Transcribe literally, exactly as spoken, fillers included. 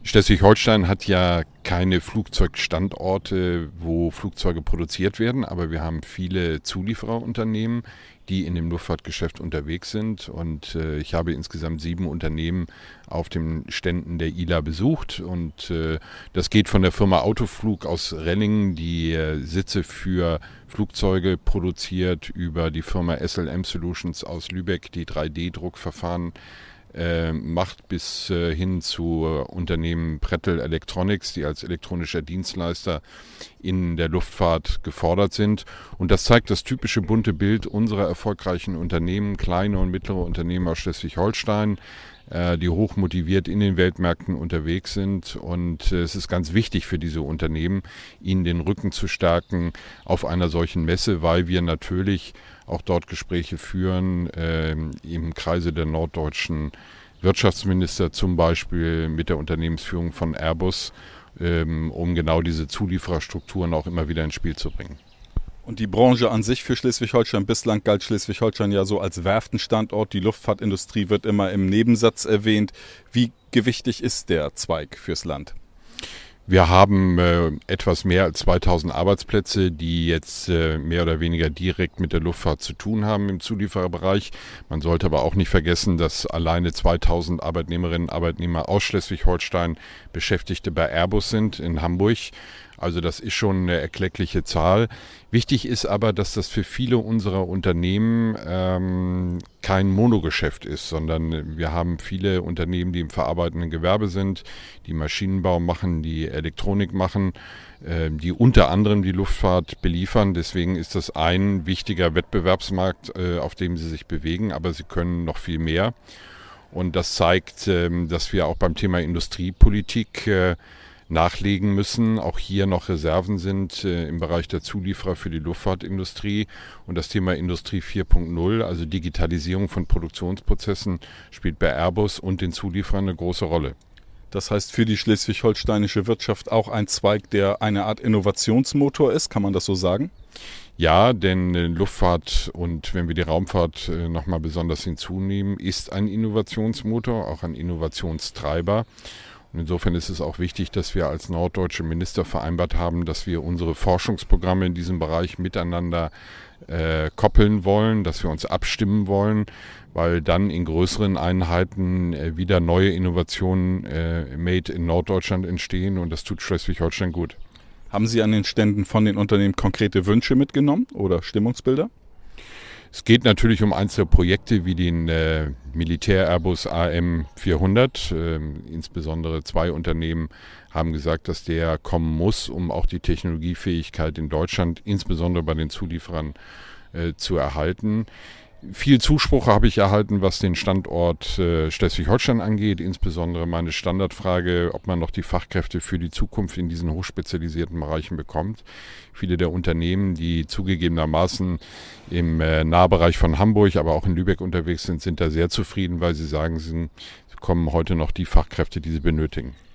Schleswig-Holstein hat ja keine Flugzeugstandorte, wo Flugzeuge produziert werden, aber wir haben viele Zuliefererunternehmen, die in dem Luftfahrtgeschäft unterwegs sind. Und äh, ich habe insgesamt sieben Unternehmen auf den Ständen der I L A besucht. Und äh, das geht von der Firma Autoflug aus Renningen, die äh, Sitze für Flugzeuge produziert, über die Firma S L M Solutions aus Lübeck, die drei D Druckverfahren Äh, macht, bis äh, hin zu äh, Unternehmen Prettel Electronics, die als elektronischer Dienstleister in der Luftfahrt gefordert sind. Und das zeigt das typische bunte Bild unserer erfolgreichen Unternehmen, kleine und mittlere Unternehmen aus Schleswig-Holstein, äh, die hoch motiviert in den Weltmärkten unterwegs sind. Und äh, es ist ganz wichtig für diese Unternehmen, ihnen den Rücken zu stärken auf einer solchen Messe, weil wir natürlich auch dort Gespräche führen, äh, im Kreise der norddeutschen Wirtschaftsminister, zum Beispiel mit der Unternehmensführung von Airbus, ähm, um genau diese Zuliefererstrukturen auch immer wieder ins Spiel zu bringen. Und die Branche an sich für Schleswig-Holstein, bislang galt Schleswig-Holstein ja so als Werftenstandort. Die Luftfahrtindustrie wird immer im Nebensatz erwähnt. Wie gewichtig ist der Zweig fürs Land? Wir haben äh, etwas mehr als zweitausend Arbeitsplätze, die jetzt äh, mehr oder weniger direkt mit der Luftfahrt zu tun haben im Zuliefererbereich. Man sollte aber auch nicht vergessen, dass alleine zweitausend Arbeitnehmerinnen und Arbeitnehmer aus Schleswig-Holstein Beschäftigte bei Airbus sind in Hamburg. Also das ist schon eine erkleckliche Zahl. Wichtig ist aber, dass das für viele unserer Unternehmen ähm, kein Monogeschäft ist, sondern wir haben viele Unternehmen, die im verarbeitenden Gewerbe sind, die Maschinenbau machen, die Elektronik machen, äh, die unter anderem die Luftfahrt beliefern. Deswegen ist das ein wichtiger Wettbewerbsmarkt, äh, auf dem sie sich bewegen, aber sie können noch viel mehr. Und das zeigt, äh, dass wir auch beim Thema Industriepolitik äh, nachlegen müssen. Auch hier noch Reserven sind äh, im Bereich der Zulieferer für die Luftfahrtindustrie. Und das Thema Industrie vier Punkt null, also Digitalisierung von Produktionsprozessen, spielt bei Airbus und den Zulieferern eine große Rolle. Das heißt für die schleswig-holsteinische Wirtschaft auch ein Zweig, der eine Art Innovationsmotor ist, kann man das so sagen? Ja, denn äh, Luftfahrt und wenn wir die Raumfahrt äh, nochmal besonders hinzunehmen, ist ein Innovationsmotor, auch ein Innovationstreiber. Und insofern ist es auch wichtig, dass wir als norddeutsche Minister vereinbart haben, dass wir unsere Forschungsprogramme in diesem Bereich miteinander äh, koppeln wollen, dass wir uns abstimmen wollen, weil dann in größeren Einheiten äh, wieder neue Innovationen äh, made in Norddeutschland entstehen und das tut Schleswig-Holstein gut. Haben Sie an den Ständen von den Unternehmen konkrete Wünsche mitgenommen oder Stimmungsbilder? Es geht natürlich um einzelne Projekte wie den äh, Militär-Airbus A M vierhundert. Ähm, insbesondere zwei Unternehmen haben gesagt, dass der kommen muss, um auch die Technologiefähigkeit in Deutschland, insbesondere bei den Zulieferern, äh, zu erhalten. Viel Zuspruch habe ich erhalten, was den Standort äh, Schleswig-Holstein angeht, insbesondere meine Standardfrage, ob man noch die Fachkräfte für die Zukunft in diesen hochspezialisierten Bereichen bekommt. Viele der Unternehmen, die zugegebenermaßen im äh, Nahbereich von Hamburg, aber auch in Lübeck unterwegs sind, sind da sehr zufrieden, weil sie sagen, sie bekommen heute noch die Fachkräfte, die sie benötigen.